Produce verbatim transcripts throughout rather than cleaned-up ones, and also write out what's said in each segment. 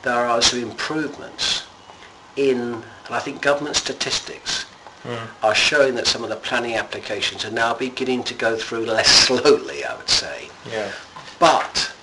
there are also improvements in, and I think government statistics mm. are showing that some of the planning applications are now beginning to go through less slowly, I would say. Yeah. But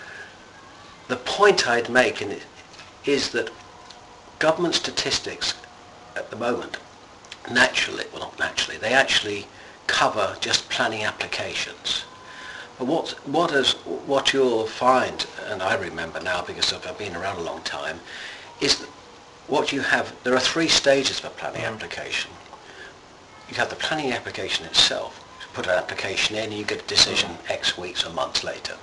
the point I'd make in it is that government statistics at the moment, naturally, well not naturally, they actually cover just planning applications. But what what is what you'll find, and I remember now because I've been around a long time, is that what you have, there are three stages of a planning mm. application. You have the planning application itself. You put an application in and you get a decision mm. X weeks or months later.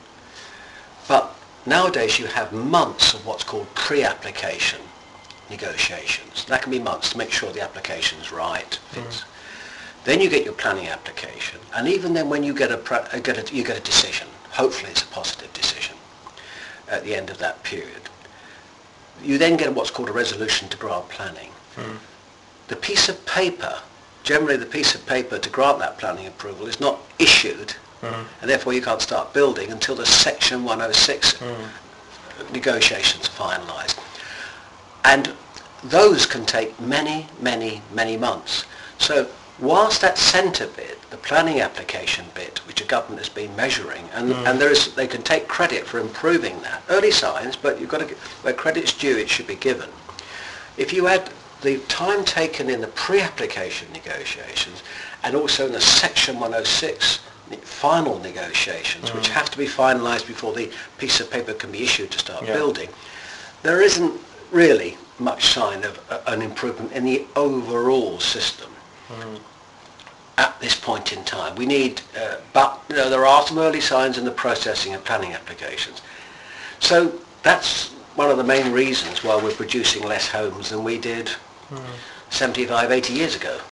But nowadays you have months of what's called pre-application negotiations. That can be months to make sure the application's right. Mm. Then you get your planning application, and even then when you get a, get a, you get a decision, hopefully it's a positive decision at the end of that period. You then get what's called a resolution to grant planning. Mm. The piece of paper, generally the piece of paper to grant that planning approval is not issued, mm. and therefore you can't start building until the Section one oh six mm. negotiations are finalised. And those can take many, many, many months. So whilst that centre bit, the planning application bit, which the government has been measuring, and, mm. and there is, they can take credit for improving that. Early signs, but you've got to, where credit's due, it should be given. If you add the time taken in the pre-application negotiations and also in the Section one oh six final negotiations, mm. which have to be finalised before the piece of paper can be issued to start yeah. building, there isn't really much sign of uh, an improvement in the overall system. Mm. At this point in time. We need, uh, but you know, there are some early signs in the processing of planning applications. So that's one of the main reasons why we're producing less homes than we did mm. seventy-five, eighty years ago.